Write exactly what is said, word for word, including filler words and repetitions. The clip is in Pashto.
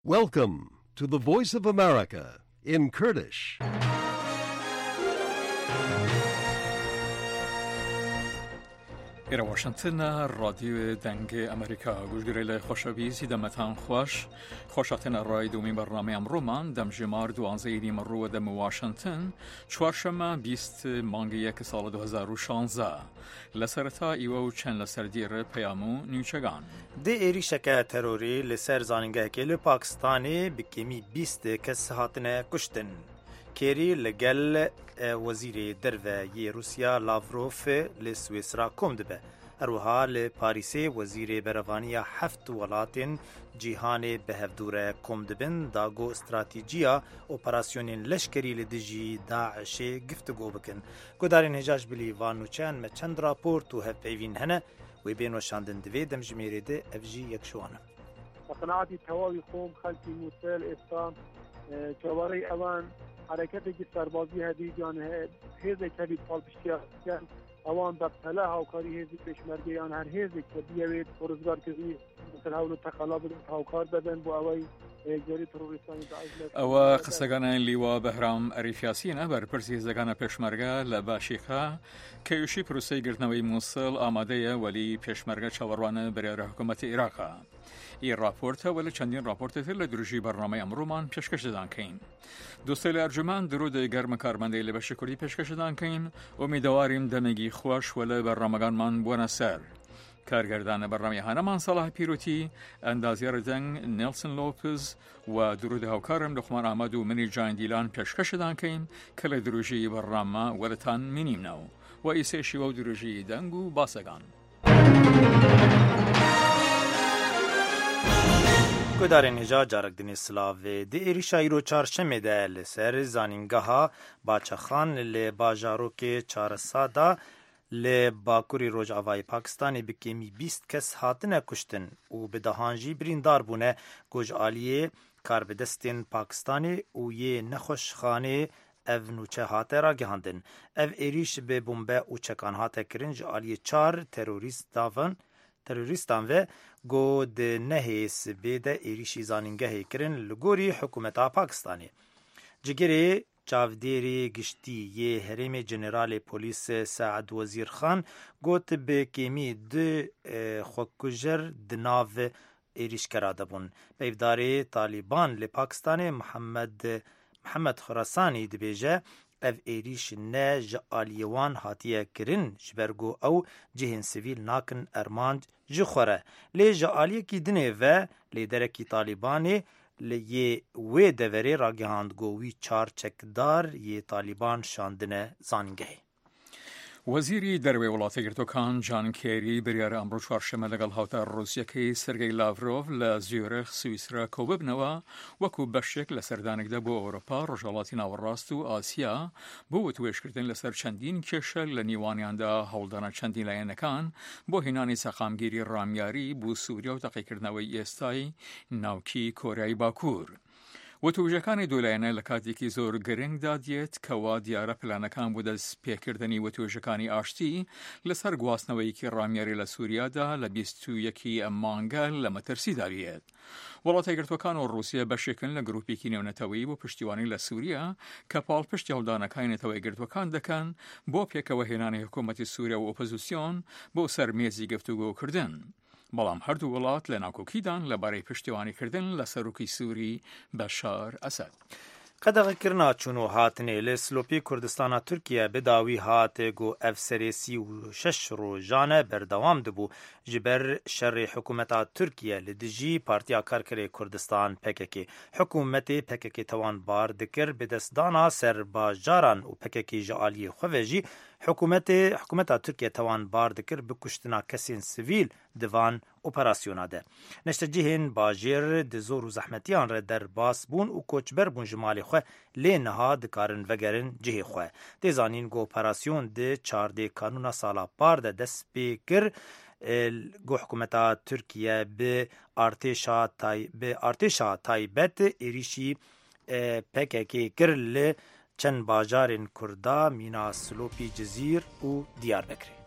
Welcome to the Voice of America in Kurdish. إلى واشنطن راديو دنگ أمريكا گوشگیری خوشبیزی دمتان خوش خوشاتن رای دومی برنامه امرومان دم جمار دوانزه ایدیم رو دم واشنطن چوارشنبه بیست مانگ یک سال دو هزار و شانزده لسرتا ایو چند لسر دیر پیامو نیوچگان ده ایریشک تروری لسر زاننگه کل پاکستانی بکیمی بیست کس هاتنه کشتن کری لگل وزیر دروی روسیا لاوروف لسویسرا کم دبه اروها لپاریس وزیر بروانی هفت ولاتن جیهان بهفدوره کم دبن داگو استراتیجیا اپراسیون لشکری لدجی داعش گفتگو بکن گدارین هجاج بلی وانوچان ما چند راپورت و هف پیوین هنه و بین وشاندن دوی دم جمیره ده افجی یکشوانه قناعتی تواوی خوم خلقی موسیل اسلام جواری اوان حرکتی که سربازی هدی جان هیزه کبید پال پشتیان اوان دبتله هاوکاری هیزی پشمرگیان هر هیزی که بیوید فرزگار کردی مثل هولو تقلا بدن هاوکار بدن بو اوی جری تروریستانی داعش او قسەگانە لیوا بەهرام ئەریفیاسینە بەرپرسی هێزەکانە پێشمەرگە لە باشیخا کەیوشی پروسەی گرتنەوەی مووسڵ ئامادەیە وەلی پێشمەرگە چاوەڕوانە بەرێرە حکوومەتی عێراقا. این راپورت ولی چندین راپورت تر لدروجی برنامه امرومان پیشکش دادن کین. دوستای ارجمند درود گرم کارمنده لباس کردی پیشکش دادن کین. امیدواریم دمگی خوش ولی برنامه‌گان من بونا سر. کارگردان برنامه هنرمان صلاح پیروتی، اندازیار دنگ نیلسون لوپز و درود هاوکارم لقمان احمد و منی جان دیلان پیشکش دادن کین که لدروجی برنامه ولتان منیم نو و ایسشی و دروجی دنگو باسگان. گدارین هجا جارک دنی سلاوی دی ایریشا ایرو چارشمه ده لسر زانینگاها باچخان ل باجاروک چارسادا ل باکوری روج آوای پاکستانی بکیمی بیست کس هاتنه کشتن و بدهانجی بریندار بونه گوج آلیه کاربدستین پاکستانی و یه نخوش خانه اف نوچه هاته را گهاندن. اف ایریش به بمبه و چکان هاته کرنج آلیه چار تروریست داون تروریستان و گو ده نهیس بیده ایریشی زانینگه کرن لگوری حکومتا پاکستانی. جگری چاودیری گشتی یه هرم جنرال پولیس سعد وزیر خان گوت به کمی ده خوکجر دناو ایریش کراده بون. بیفداری طالبان لپاکستان محمد محمد خراسانی دبیجه اف ایریش نه جالیوان هاتیه کرن جبرگو او جهن سیویل ناکن ارماند جخوره لی جالیه کی دنه و لیدره کی طالبانی لی وی دوری راگهاند گووی چار چکدار یه طالبان شاندنه زانگه. وزیری دروی وڵاتی گرتوەکان جان کێری بریارە ئەمڕۆ چوارشەممە لەگەڵ هاوتا ڕووسیەکەی سەرگەی لاڤرۆڤ لە زیۆرخ سویسرا کۆببنەوە وەکو بەشێک لە سەردانێکدا بۆ ئەوروپا ڕۆژهەڵاتی ناوەڕاست و ئاسیا بۆ وتوێژکردن لەسەر چەندین کێشە لە نیوانیاندا هەوڵدانە چەندین لایەنەکان بۆ هێنانی سەقامگیری ڕامیاری بۆ سووریا و تەقیکردنەوەی ئێستای ناوکی کۆریای باکوور. وتوژەکانی دولایەنە لە کاتێکی زۆر گرنگدا دێت کەوا دیارە پلانەکان بۆ دەست پێکردنی وتوێژەکانی ئاشتی لەسەر گواستنەوەیەکی ڕامیاری لە سووریادا لە بیست و یەکی ئەم مانگە لە مەترسیدا بێت. وڵاتە یەکگرتووەکان و ڕووسیا بەشێکن لە گروپێکی نێونەتەوەیی بۆ پشتیوانی لە سووریا کە پاڵپشتی هەڵدانەکانی نێتەوەی یەکگرتووەکان دەکەن بۆ پێکەوە هێنانی حکوومەتی سووریا و ئۆپۆزیسیۆن بۆ سەر مێزی گفتوگۆکردن. بەڵام هەردوو وڵات لە ناکۆکیدان لەبارەی پشتیوانیکردن لە سەرۆکی سووری بەشار ئەسەد. قەدەغەکردنا چوون و هاتنێ لە سلۆپی کوردستانە تورکیا بەداوی هاتێ گۆ ئەف سەرێسی و شەش ڕۆژانە بەردەوام دەبوو ji ber şerê hikûmeta Tirkiye li dijî Partiya Karkerê Kurdistan P K K. Hikûmetê P K K tawan bar dikir bi destdana serbajaran û P K K ji aliyê xwe ve jî hikûmetê hikûmeta Tirkiye tawan bar dikir bi kuştina kesên sivîl di van operasyona de. Neştecihên bajêr di zor û zehmetiyan re derbas bûn û koçber bûn ji malê xwe lê niha dikarin vegerin cihê xwe. Tê zanîn ku operasyon di çardê kanûna sala par de dest pê kir گو حکومتا ترکیه به ارتشا تای به ارتشا تایبت ایریشی پککی کرل چند باجارن کردا مینا سلوپی جزیر و دیار بکری